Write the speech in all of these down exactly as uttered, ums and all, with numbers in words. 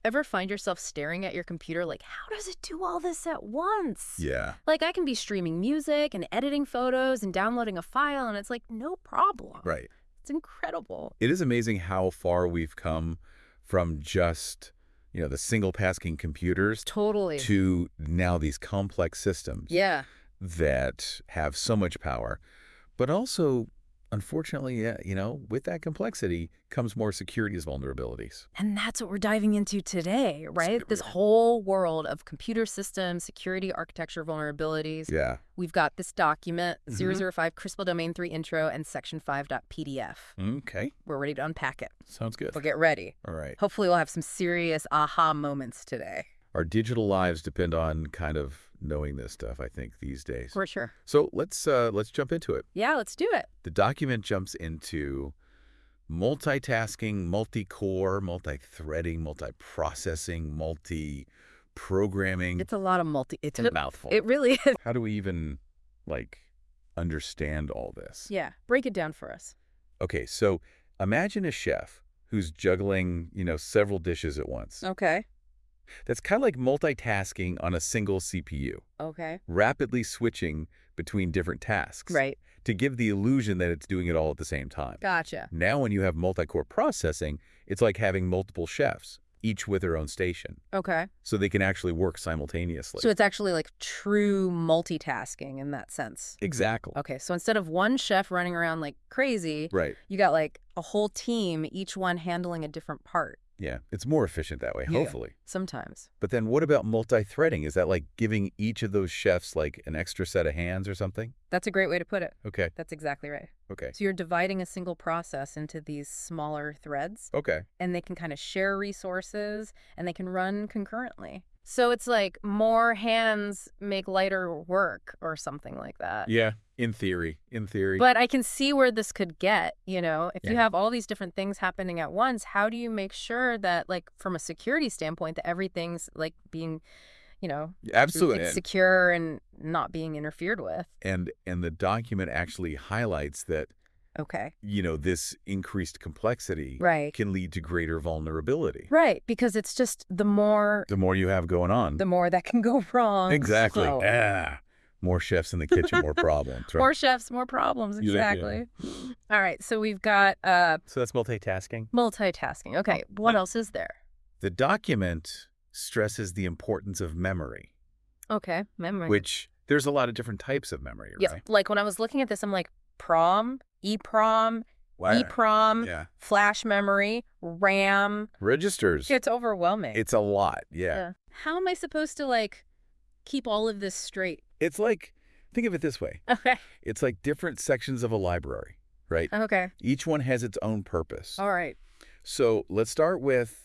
ever find yourself staring at your computer like, how does it do all this at once? Yeah. Like, I can be streaming music and editing photos and downloading a file, and it's like, no problem. Right. It's incredible. It is amazing how far we've come from just, you know, the single-tasking computers Totally. to now these complex systems Yeah. that have so much power. But also, unfortunately, yeah, you know, with that complexity comes more security vulnerabilities. And that's what we're diving into today, right? Security. This whole world of computer systems, security, architecture vulnerabilities. Yeah. We've got this document, Mhm. zero zero five Crispell Domain three Intro and section five dot P D F. Okay. We're ready to unpack it. Sounds good. Well, get ready. All right. Hopefully we'll have some serious aha moments today. Our digital lives depend on kind of knowing this stuff, I think, these days. For sure. So let's uh, let's jump into it. Yeah, let's do it. The document jumps into multitasking, multi-core, multi-threading, multi-processing, multi-programming. It's a lot of multi... It's a mouthful. It really is. How do we even, like, understand all this? Yeah. Break it down for us. Okay, so imagine a chef who's juggling, you know, several dishes at once. Okay. That's kind of like multitasking on a single C P U, Okay. rapidly switching between different tasks Right. to give the illusion that it's doing it all at the same time. Gotcha. Now when you have multi-core processing, it's like having multiple chefs, each with their own station, Okay. so they can actually work simultaneously. So it's actually like true multitasking in that sense. Exactly. Okay. So instead of one chef running around like crazy, Right. you got like a whole team, each one handling a different part. Yeah, it's more efficient that way, Yeah. hopefully. Sometimes. But then what about multi-threading? Is that like giving each of those chefs like an extra set of hands or something? That's a great way to put it. Okay, That's exactly right. okay, So you're dividing a single process into these smaller threads, okay. and they can kind of share resources and they can run concurrently. So it's like more hands make lighter work or something like that. Yeah, in theory, in theory. But I can see where this could get, you know, if you Yeah. have all these different things happening at once, how do you make sure that, like, from a security standpoint, that everything's like being, you know, Absolutely. it's secure and not being interfered with? And and the document actually highlights that, Okay. you know, this increased complexity Right. can lead to greater vulnerability. Right. Because it's just the more, The more you have going on. the more that can go wrong. Exactly. So- Ah, more chefs in the kitchen, more problems. Right? More chefs, more problems. You think- yeah. Exactly. All right. So we've got uh, So that's multitasking. multitasking. Okay. What Now- else is there? The document stresses the importance of memory, Okay. Memory. which there's a lot of different types of memory, Yeah. right? Like when I was looking at this, I'm like, PROM, EEPROM, Wow. EEPROM, Yeah. flash memory, RAM. Registers. It's overwhelming. It's a lot. Yeah. Yeah. How am I supposed to, like, keep all of this straight? It's like, think of it this way. Okay. It's like different sections of a library, right? Okay. Each one has its own purpose. All right. So let's start with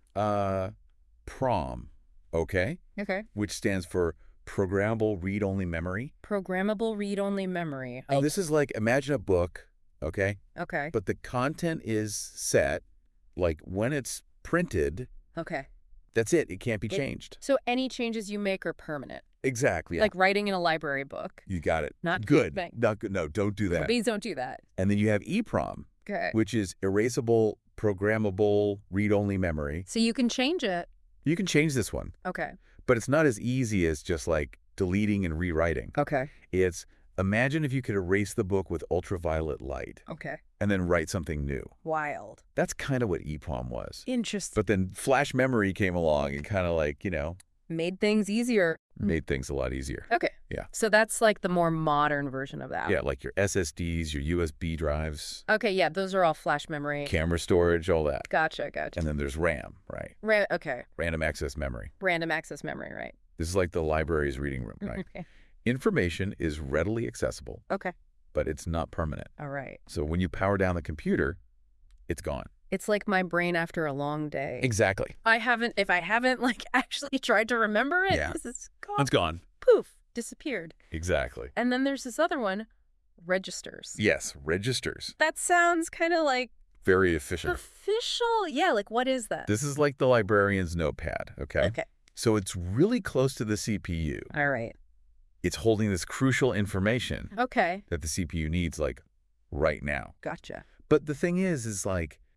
uh, PROM, okay? Okay. Which stands for Programmable Read-Only Memory. Programmable read-only memory. Oh, And this is like, imagine a book, okay? okay. But the content is set, like when it's printed, Okay. that's it. It can't be It- changed. So any changes you make are permanent. Exactly. Yeah. Like writing in a library book. You got it. Not good. bang. Not good. No, don't do that. Please don't do that. And then you have EEPROM, Okay. which is erasable, programmable, read-only memory. So you can change it. You can change this one, Okay. but it's not as easy as just like deleting and rewriting. Okay. It's imagine if you could erase the book with ultraviolet light Okay. and then write something new. Wild. That's kind of what EEPROM was. Interesting. But then flash memory came along and kind of like, you know, Made things easier. made things a lot easier. Okay. Yeah. So that's like the more modern version of that. Yeah, like your S S Ds, your U S B drives, Okay. Yeah. Those are all flash memory. camera storage, all that. Gotcha. Gotcha. And then there's RAM, right? Ra- okay. Random access memory. Random access memory, right? This is like the library's reading room, right? Okay. Information is readily accessible, Okay. but it's not permanent. All right. So when you power down the computer, it's gone. It's like my brain after a long day. Exactly. I haven't, if I haven't like actually tried to remember it, Yeah. this is gone. It's gone. Poof, disappeared. Exactly. And then there's this other one, registers. Yes, registers. That sounds kind of like Very efficient. official. Yeah, like what is that? This is like the librarian's notepad, okay? Okay. So it's really close to the C P U. All right. It's holding this crucial information Okay. that the C P U needs like right now. Gotcha. But the thing is, is like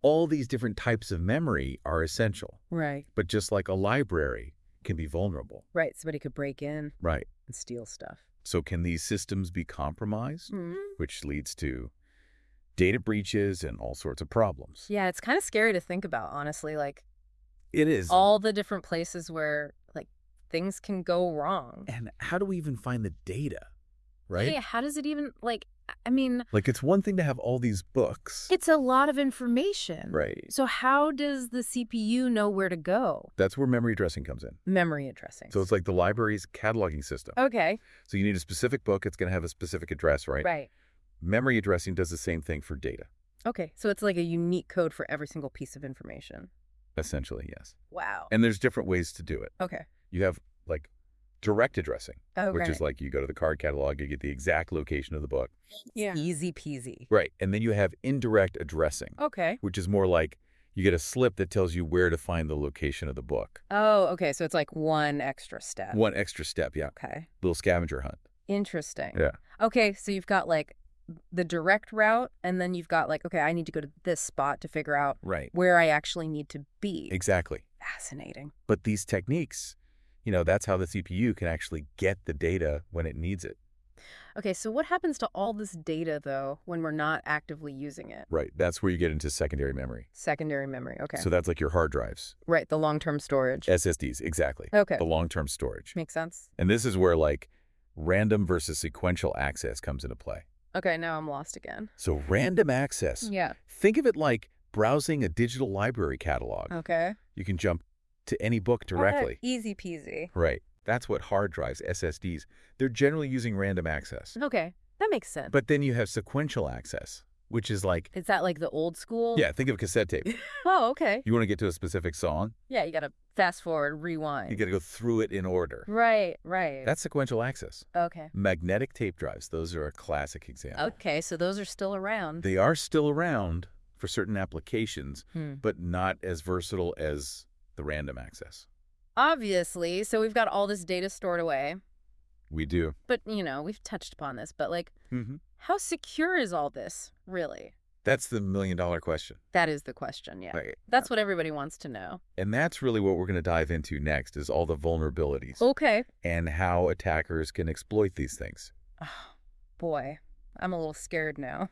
all these different types of memory are essential. Right. But just like a library can be vulnerable. Right. Somebody could break in Right. and steal stuff. So can these systems be compromised, Mm. which leads to data breaches and all sorts of problems? Yeah, it's kind of scary to think about, honestly. Like, It is. all the different places where, like, things can go wrong. And how do we even find the data, right? Hey, how does it even, like, I mean, Like, it's one thing to have all these books. it's a lot of information. Right. So how does the C P U know where to go? That's where memory addressing comes in. Memory addressing. So it's like the library's cataloging system. Okay. So you need a specific book. It's going to have a specific address, right? Right. Memory addressing does the same thing for data, Okay. So it's like a unique code for every single piece of information. essentially, yes. Wow. And there's different ways to do it. Okay. You have, like, direct addressing, Okay. which is like you go to the card catalog, you get the exact location of the book. Yeah. Easy peasy. Right. And then you have indirect addressing, Okay. which is more like you get a slip that tells you where to find the location of the book. Oh, okay. So it's like one extra step. One extra step, yeah. Okay. Little scavenger hunt. Interesting. Yeah. Okay. So you've got like the direct route, and then you've got like, okay, I need to go to this spot to figure out Right. where I actually need to be. Exactly. Fascinating. But these techniques, you know, that's how the C P U can actually get the data when it needs it. Okay. So what happens to all this data, though, when we're not actively using it? Right. That's where you get into secondary memory. Secondary memory. Okay. So that's like your hard drives, right. The long-term storage. S S Ds, exactly. Okay. The long-term storage. Makes sense. And this is where like random versus sequential access comes into play. Okay. Now I'm lost again. So random access, Yeah. think of it like browsing a digital library catalog. Okay. You can jump to any book directly. Okay. Easy peasy. Right. That's what hard drives, S S Ds, they're generally using random access. Okay. That makes sense. But then you have sequential access, which is like, Is that like the old school? yeah, think of a cassette tape. Oh, okay. You want to get to a specific song, Yeah, you got to fast forward, rewind. you got to go through it in order. Right, right. That's sequential access. okay. Magnetic tape drives, those are a classic example. Okay, so those are still around. They are still around for certain applications, Hmm. but not as versatile as the random access. Obviously, so we've got all this data stored away. We do. But, you know, we've touched upon this, but like, Mm-hmm. how secure is all this, really? That's the million dollar question. That is the question, yeah. Right. That's what everybody wants to know. And that's really what we're going to dive into next is all the vulnerabilities Okay. and how attackers can exploit these things. Oh, boy, I'm a little scared now.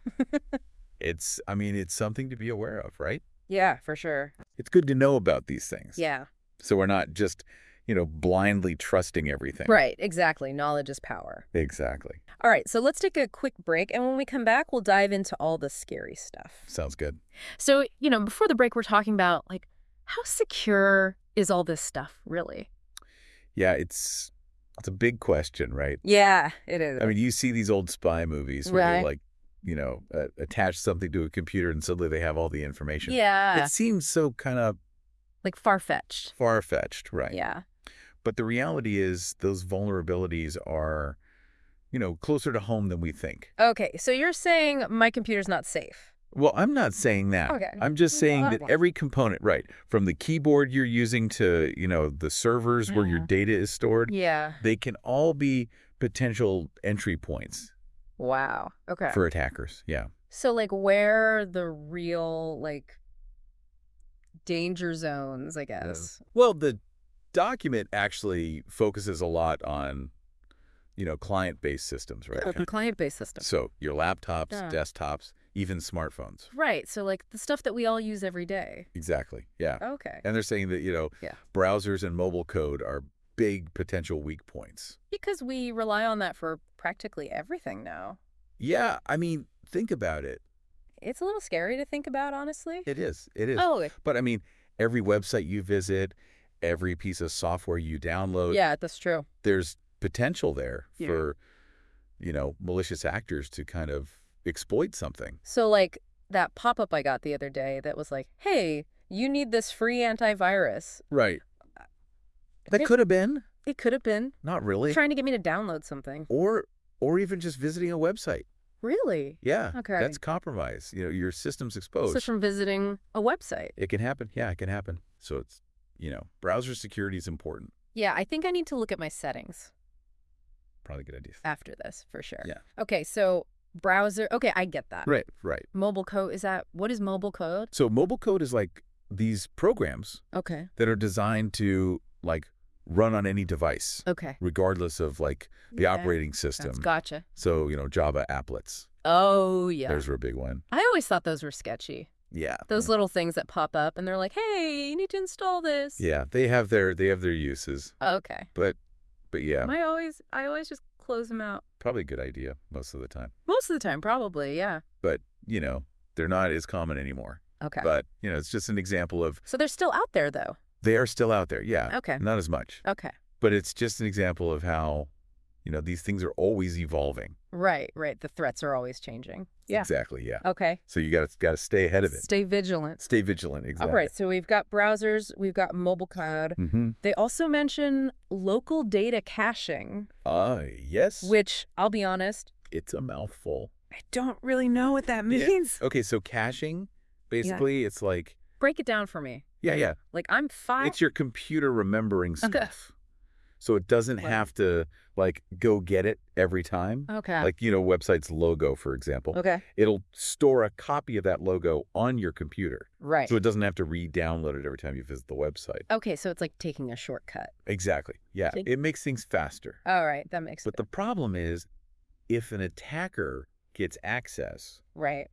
It's, I mean, it's something to be aware of, right? Yeah, for sure. It's good to know about these things. Yeah. So we're not just, you know, blindly trusting everything. Right, exactly. Knowledge is power. Exactly. All right, so let's take a quick break, and when we come back, we'll dive into all the scary stuff. Sounds good. So, you know, before the break, we're talking about, like, how secure is all this stuff, really? Yeah, it's it's a big question, right? Yeah, it is. I mean, you see these old spy movies where Right. they like, you know, uh, attach something to a computer and suddenly they have all the information. yeah, It seems so kind of like far-fetched. far-fetched, right? Yeah. But the reality is those vulnerabilities are, you know, closer to home than we think. Okay, so you're saying my computer's not safe. Well, I'm not saying that. Okay. I'm just saying Well, that that- every component, right, from the keyboard you're using to, you know, the servers where your Yeah. data is stored, Yeah. they can all be potential entry points Wow. Okay. for attackers. Yeah. So, like, where are the real, like, danger zones, I guess? Well, the document actually focuses a lot on, you know, client-based systems, right? Client-based system. So your laptops, Yeah. desktops, even smartphones. Right. So, like, the stuff that we all use every day. Exactly. Yeah. Okay. And they're saying that, you know, Yeah. browsers and mobile code are big potential weak points. Because we rely on that for practically everything now. Yeah. I mean, think about it. It's a little scary to think about, honestly. It is. It is. Oh, But I mean, every website you visit, every piece of software you download, yeah, that's true. there's potential there Yeah. for, you know, malicious actors to kind of exploit something. So, like, that pop-up I got the other day that was like, hey, you need this free antivirus. Right. That It- could have been. It could have been Not really. trying to get me to download something. Or or even just visiting a website. Really? Yeah. Okay. That's compromise. You know, your system's So exposed. from visiting a website. It can happen. Yeah, it can happen. So it's, you know, browser security is important. Yeah, I think I need to look at my settings Probably a good idea. after this, for sure. Yeah. Okay, so Browser. Okay, I get that. Right, right. Mobile code, is that, what is mobile code? So mobile code is like these programs Okay. that are designed to like run on any device, Okay. regardless of like the Yeah. operating system. That's gotcha. So, you know, Java applets. Oh, yeah. There's a big one. I always thought those were sketchy. Yeah. Those little things that pop up and they're like, hey, you need to install this. Yeah, they have their they have their uses. Okay. But but yeah, I always I always just close them out. probably a good idea most of the time. Most of the time, probably, yeah. But, you know, they're not as common anymore. Okay. But, you know, it's just an example of So they're still out there, though. they are still out there. Yeah. Okay. Not as much. Okay. But it's just an example of how, you know, these things are always evolving. Right, right. The threats are always changing. Yeah. Exactly, yeah. Okay. So you got to got to stay ahead of it. Stay vigilant. Stay vigilant, exactly. All right. So we've got browsers, we've got mobile cloud. Mm-hmm. They also mention local data caching, Uh, yes. which I'll be honest, It's a mouthful. I don't really know what that Yeah. means. Okay, so caching, basically, it's like, Break it down for me. yeah, yeah. Like I'm five. It's your computer remembering Okay. stuff. So it doesn't Right. have to, like, go get it every time. Okay. Like, you know, website's logo, for example. okay. It'll store a copy of that logo on your computer. Right. So it doesn't have to re-download it every time you visit the website. Okay, so it's like taking a shortcut. Exactly. Yeah. See? It makes things faster. All right, that makes But the problem is, if an attacker gets access, right.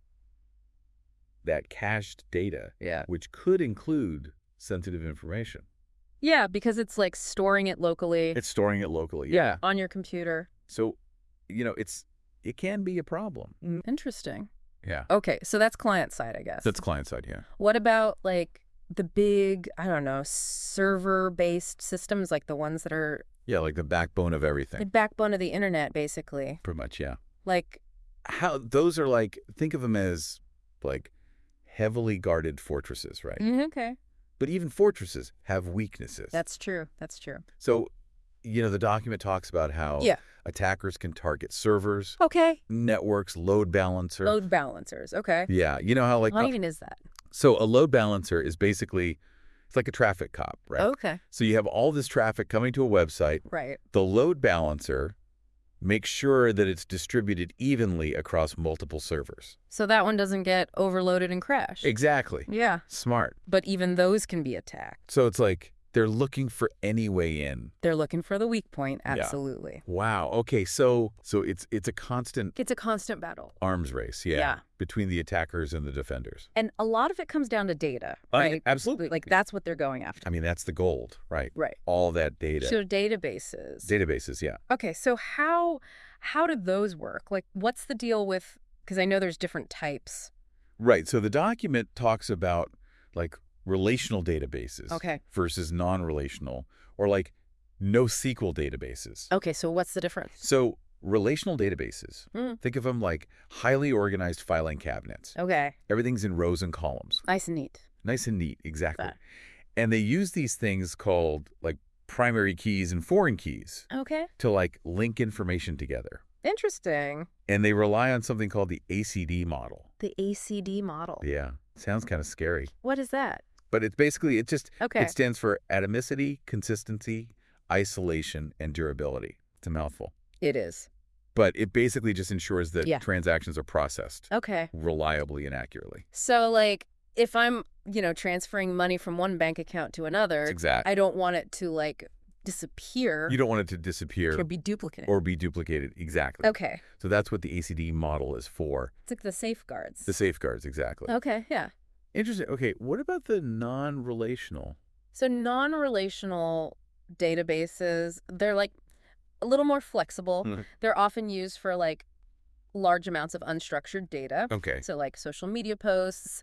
that cached data, Yeah. which could include sensitive information, Yeah, because it's like storing it locally it's storing it locally. Yeah. on your computer. So, you know, it's it can be a problem. Interesting. Yeah. Okay, so that's client side, I guess. That's client side, yeah. What about like the big, I don't know, server-based systems, like the ones that are Yeah, like the backbone of the everything. backbone of the internet, basically? Pretty much, yeah. Like, How those are like, think of them as like heavily guarded fortresses, right? mm, okay, But even fortresses have weaknesses. that's true. That's true. So, you know, the document talks about how Yeah. attackers can target servers, Okay. networks, load balancer. Load balancers. Okay. Yeah, you know how like What even is that? so a load balancer is basically it's like a traffic cop, right? Okay. So you have all this traffic coming to a website. Right. The load balancer makes sure that it's distributed evenly across multiple servers. So that one doesn't get overloaded and crash. Exactly. Yeah. Smart. But even those can be attacked. So it's like they're looking for any way in. They're looking for the weak point. Yeah. Absolutely. Wow. Okay. So so it's it's a constant It's a constant battle. arms race, yeah, Yeah. between the attackers and the defenders. And a lot of it comes down to data, Uh, right? absolutely. Like that's what they're going after. I mean, that's the gold, right? Right. All that data. So databases. Databases, yeah. Okay, so how how do those work? Like what's the deal with, because I know there's different types. Right. So the document talks about like relational databases Okay. versus non-relational, or like NoSQL databases. Okay, so what's the difference? So relational databases, Mm. think of them like highly organized filing cabinets. Okay, Everything's in rows and columns. nice and neat. Nice and neat, exactly. That. And they use these things called like primary keys and foreign keys Okay, to like link information together. interesting. And they rely on something called the A C D model. The A C D model. Yeah, sounds kind of scary. What is that? But it's basically, it just, Okay. it stands for atomicity, consistency, isolation, and durability. It's a mouthful. It is. But it basically just ensures that Yeah. transactions are processed Okay. reliably and accurately. So like if I'm, you know, transferring money from one bank account to another, It's exact. I don't want it to like disappear You don't want it to disappear or be duplicated. or be duplicated. Exactly. Okay. So that's what the A C D model is for. It's like the safeguards. The safeguards, exactly. Okay, yeah. Interesting. Okay, what about the non-relational? So non-relational databases, they're like a little more flexible. Mhm. They're often used for like large amounts of unstructured data. Okay. So like social media posts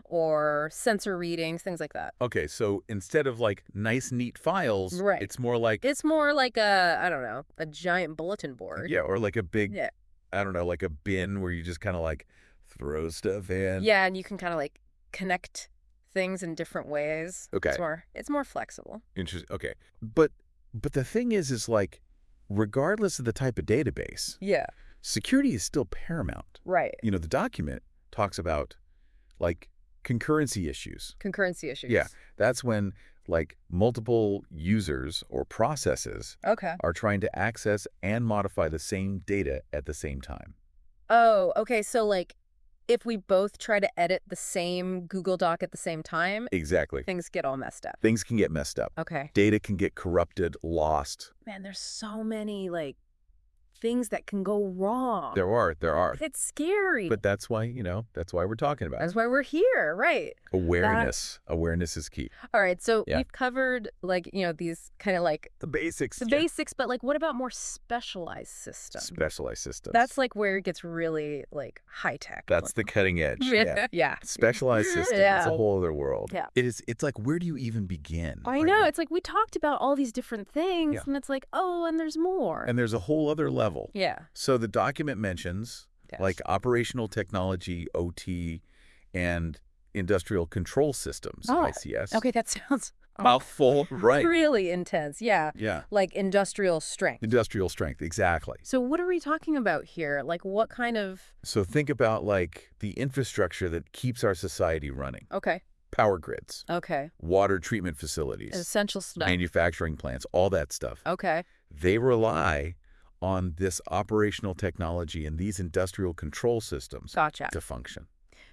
or sensor readings, things like that. Okay, so instead of like nice, neat files, Right. it's more like, It's more like a, I don't know, a giant bulletin board. yeah, or like a big, Yeah. I don't know, like a bin where you just kind of like throw stuff in. Yeah, and you can kind of like connect things in different ways. Okay. It's more, it's more flexible. Interesting. Okay. But but the thing is, is like, regardless of the type of database, Yeah. security is still paramount. Right. You know, the document talks about like concurrency issues. Concurrency issues. Yeah. That's when like multiple users or processes Okay. are trying to access and modify the same data at the same time. Oh, okay. So like if we both try to edit the same Google Doc at the same time, Exactly. things get all messed up. Things can get messed up. Okay. Data can get corrupted, lost. Man, there's so many like things that can go wrong. There are, there are. It's scary. But that's why, you know, that's why we're talking about it. That's why we're here, right? Awareness. Awareness is key. All right, so Yeah. we've covered like, you know, these kind of like The basics. the yeah. basics, but like what about more specialized systems? Specialized systems. That's like where it gets really like high tech. That's the cutting edge. Yeah. yeah. Specialized systems. Yeah. It's a whole other world. Yeah. It is. It's like, where do you even begin? I right? know. It's like we talked about all these different things, Yeah. and it's like, oh, and there's more. And there's a whole other level. yeah. So the document mentions Yes. like operational technology, O T, and industrial control systems, Oh, I C S. Okay, that sounds Mouthful. Right. really intense. Yeah. Yeah. Like industrial strength. Industrial strength. Exactly. So what are we talking about here? Like what kind of So think about like the infrastructure that keeps our society running. okay. Power grids, Okay. water treatment facilities, Essential stuff. manufacturing plants, all that stuff. Okay. They rely on this operational technology and these industrial control systems Gotcha. to function.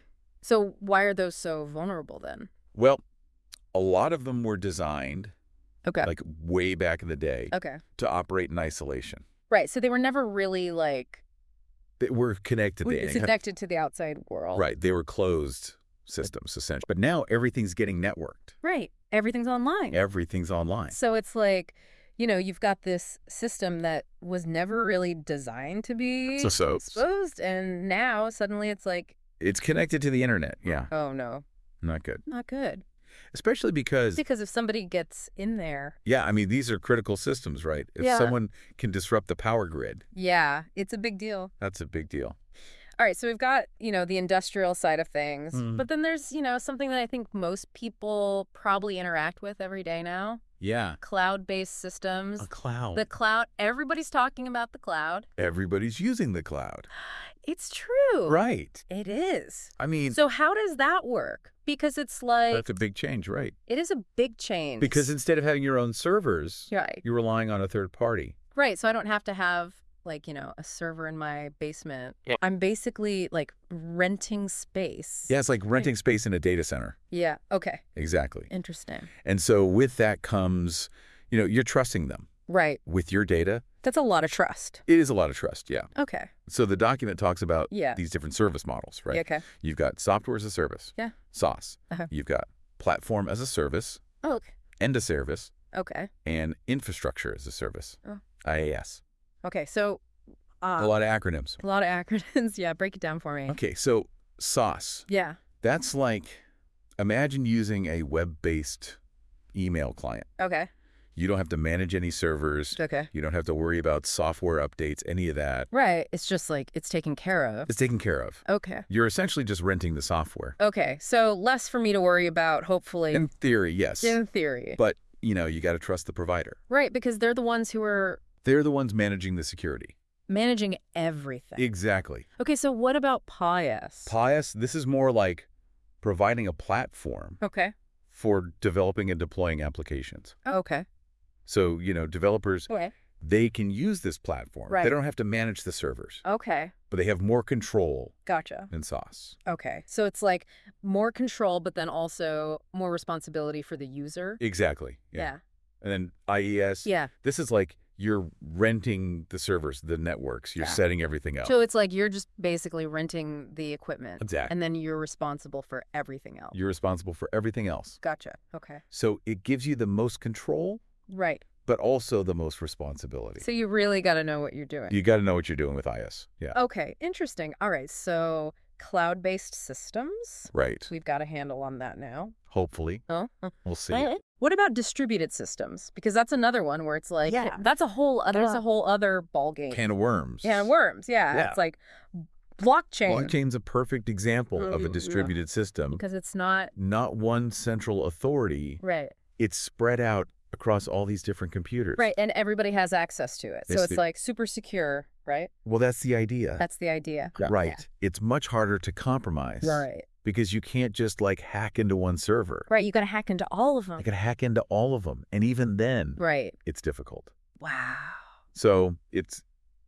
So why are those so vulnerable then? Well, a lot of them were designed Okay. like way back in the day okay. to operate in isolation. Right. So they were never really like They were connected. we- They connected to the outside world. Right. They were closed systems, essentially. But now everything's getting networked. Right. Everything's online. Everything's online. So it's like, you know, you've got this system that was never really designed to be So, so exposed, and now suddenly it's like, it's connected to the internet. Yeah. oh no, Not good. not good. Especially because, Because if somebody gets in there, yeah, I mean, these are critical systems, right? If Yeah. someone can disrupt the power grid, yeah, it's a big deal. that's a big deal. All right, so we've got, you know, the industrial side of things, Mm. but then there's, you know, something that I think most people probably interact with every day now, Yeah. cloud-based systems. A cloud. The cloud, everybody's talking about the cloud. Everybody's using the cloud. It's true. Right. It is. I mean, So how does that work? Because it's like, that's a big change, right? it is a big change. Because instead of having your own servers, Right. you're relying on a third party. Right, so I don't have to have, like, you know, a server in my basement. Yeah. I'm basically, like, renting space. Yeah, it's like renting space in a data center. Yeah, okay. Exactly. Interesting. And so with that comes, you know, you're trusting them Right. with your data. That's a lot of trust. It is a lot of trust, yeah. Okay. So the document talks about Yeah. these different service models, right? Yeah, okay. You've got software as a service, Yeah. SaaS. Uh-huh. You've got platform as a service, Oh, okay. end of service, Okay. and infrastructure as a service, Oh. I A S. Okay, so uh, A lot of acronyms. a lot of acronyms. Yeah, break it down for me. Okay, so SaaS, Yeah. that's like, imagine using a web-based email client. Okay. You don't have to manage any servers. Okay. You don't have to worry about software updates, any of that. Right. It's just like it's taken care of. It's taken care of. Okay. You're essentially just renting the software. Okay. So less for me to worry about, hopefully. In theory, yes. In theory. But, you know, you got to trust the provider. Right, because they're the ones who are They're the ones managing the security. managing everything. Exactly. Okay, so what about Pius? Pius, this is more like providing a platform Okay. for developing and deploying applications. Okay. So, you know, developers, Okay. they can use this platform. Right. They don't have to manage the servers, Okay. but they have more control Gotcha. than SaaS. Okay. So it's like more control, but then also more responsibility for the user. Exactly. Yeah. And then I E S, Yeah. this is like you're renting the servers, the networks. You're Yeah. setting everything up. So it's like you're just basically renting the equipment. Exactly. And then you're responsible for everything else. You're responsible for everything else. Gotcha. Okay. So it gives you the most control, Right. but also the most responsibility. So you really got to know what you're doing. You got to know what you're doing with I S. Yeah. Okay. Interesting. All right. So cloud-based systems. Right. We've got a handle on that now. Hopefully. Oh. We'll see. What about distributed systems? Because that's another one where it's like, Yeah. that's a whole, there's Uh, a whole other ballgame. Can of worms. Can of worms, yeah. Yeah. It's like blockchain. Blockchain's a perfect example of a Mm, yeah. distributed system. Because it's not, Not one central authority. right, It's spread out across all these different computers. right. And everybody has access to it. So It's it's the- like super secure, right? Well, that's the idea. That's the idea. Right. It's much harder to compromise. Right. Because you can't just like hack into one server. Right. You got to hack into all of them. You can hack into all of them. And even then, Right. it's difficult. Wow. So it's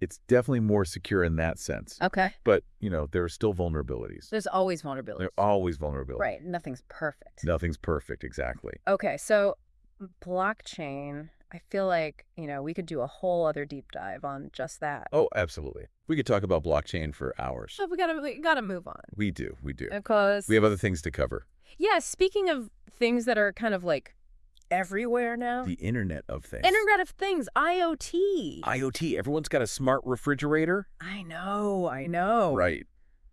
It's definitely more secure in that sense. Okay. But, you know, there are still vulnerabilities. There's always vulnerabilities. There are always vulnerabilities. Right. Nothing's perfect. Nothing's perfect, exactly. Okay. So blockchain, I feel like, you know, we could do a whole other deep dive on just that. Oh, absolutely. We could talk about blockchain for hours. So we gotta, we gotta move on. We do. We do. Because, We have other things to cover. yeah, speaking of things that are kind of like everywhere now. The Internet of Things. Internet of Things, I O T. IoT. Everyone's got a smart refrigerator. I know, I know. Right.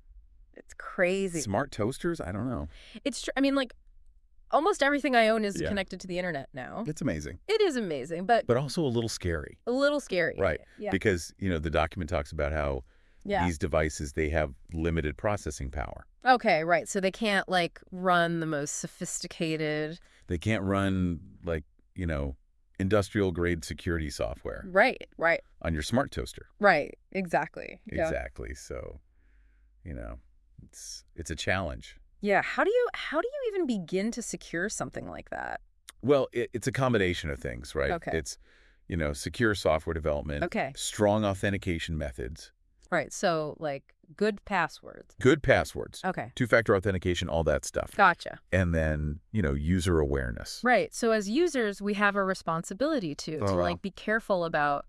It's crazy. Smart toasters? I don't know. It's true. I mean, like, almost everything I own is Yeah. connected to the internet now. It's amazing. It is amazing, but, But also a little scary. a little scary. Right. Yeah. Because, you know, the document talks about how Yeah. these devices, they have limited processing power. Okay, right. So they can't, like, run the most sophisticated. They can't run, like, you know, industrial grade security software Right, right, on your smart toaster. right. Exactly. Yeah. Exactly. So, you know, it's it's a challenge. Yeah. How do you how do you even begin to secure something like that? Well, it, it's a combination of things, right? Okay. It's, you know, secure software development, Okay. strong authentication methods, Right. So, like, good passwords. good passwords, Okay. two-factor authentication, all that stuff. Gotcha. And then, you know, user awareness. Right. So as users, we have a responsibility to, to Oh, wow. like, be careful about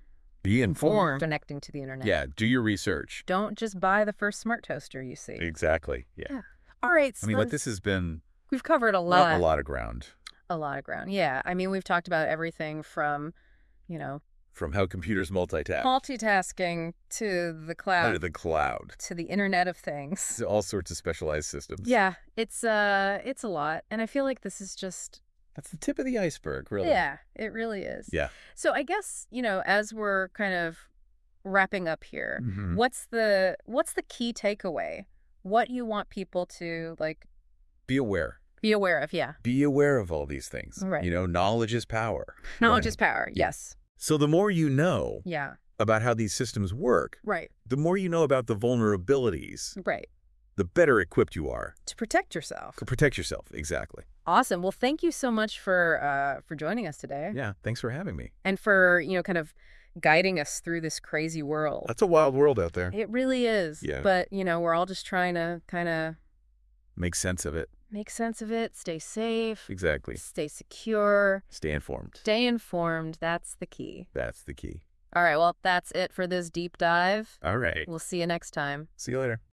Be informed. connecting to the internet. Yeah, do your research. Don't just buy the first smart toaster you see. Exactly. Yeah. Yeah. All right. So I mean, like, let's- this has been we've covered a a lot. lot of ground. A lot of ground. Yeah. I mean, we've talked about everything from, you know, From how computers multitask multitasking to the cloud, to the cloud, to the Internet of Things. to all sorts of specialized systems. Yeah, it's uh, it's a lot, and I feel like this is just That's the tip of the iceberg, really. yeah, it really is. Yeah. So I guess, you know, as we're kind of wrapping up here, Mhm. what's the what's the key takeaway? What you want people to like Be aware. be aware of? Yeah, Be aware of all these things. Right. You know, knowledge is power. knowledge Right. is power. Yeah. Yes. So the more you know Yeah. about how these systems work, Right. the more you know about the vulnerabilities, Right. the better equipped you are To protect yourself. to protect yourself. Exactly. Awesome. Well, thank you so much for uh for joining us today. Yeah. Thanks for having me. And for, you know, kind of guiding us through this crazy world. That's a wild world out there. It really is. Yeah. But, you know, we're all just trying to kind of Make sense of it. make sense of it, stay safe, Exactly. stay secure, Stay informed. stay informed. That's the key. That's the key. All right. Well, that's it for this deep dive. All right. We'll see you next time. See you later.